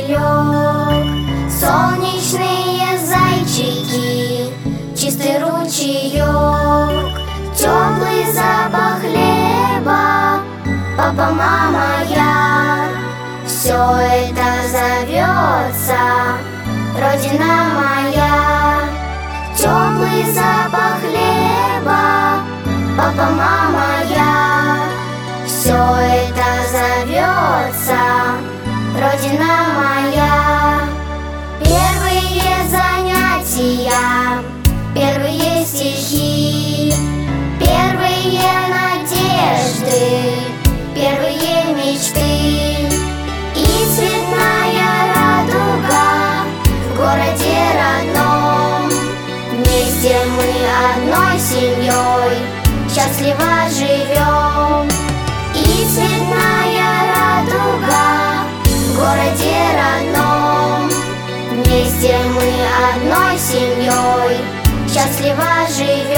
мотылек, солнечные зайчики, чистый ручеек, теплый запах хлеба, папа, мама, я. Все это зовется Родина моя. Теплый запах хлеба, папа, мама, я. Все это зовется Родина моя. Первые занятия, первые стихи, первые надежды, первые мечты. И цветная радуга в городе родном. Вместе мы одной семьей счастливо живем. И цветная радуга в городе родном. Вместе мы одной семьей счастливо живем.